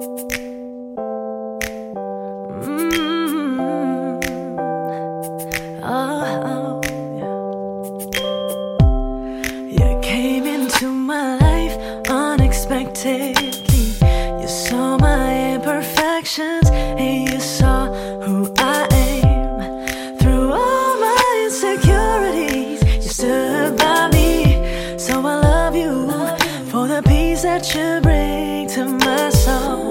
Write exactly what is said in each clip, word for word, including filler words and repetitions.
Mm-hmm. Oh, yeah. You came into my life unexpectedly. You saw my imperfections and you saw who I am. Through all my insecurities, you stood by me. So I love you for the peace that you bring to my soul.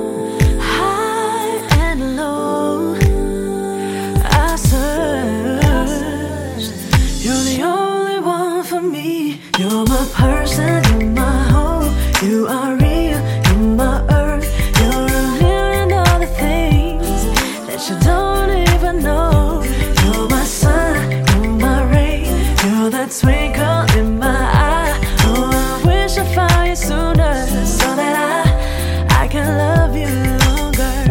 You're my person, you're my home, you are real, you're my earth. You're a million other things that you don't even know. You're my sun, you're my rain, you're that twinkle in my eye. Oh, I wish I found you sooner so that I, I can love you longer.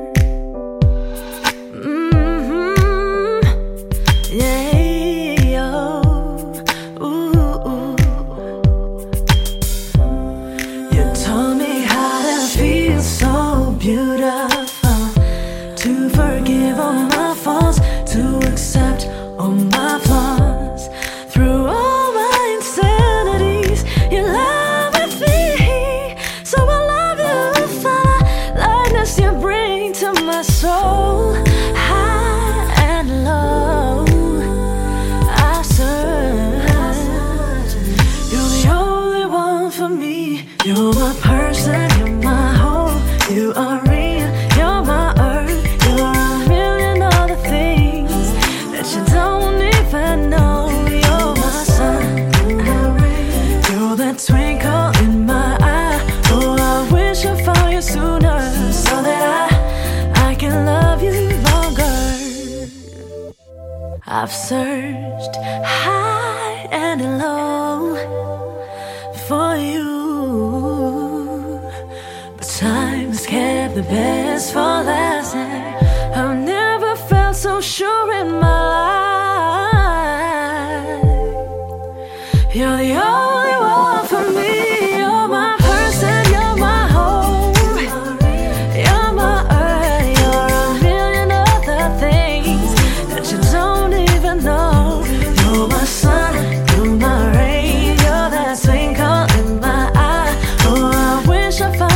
Mm-hmm. Yeah. Beautiful to forgive all my faults, to accept all my flaws. Through all my insanities, you love with me. So I love you for the lightness you bring to my soul. High and low, I search. You're the only one for me. You're my person, you're my home. You are real, you're my earth. You're a million other things that you don't even know. You're my sun, you're that twinkle in my eye. Oh, I wish I found you sooner so that I, I can love you longer. I've searched high and low for you. Time's kept the best for last. I've never felt so sure in my life. You're the only one for me. You're my person, you're my home, you're my earth. You're a million other things that you don't even know. You're my sun, you're my rain, you're that twinkle in my eye. Oh, I wish I found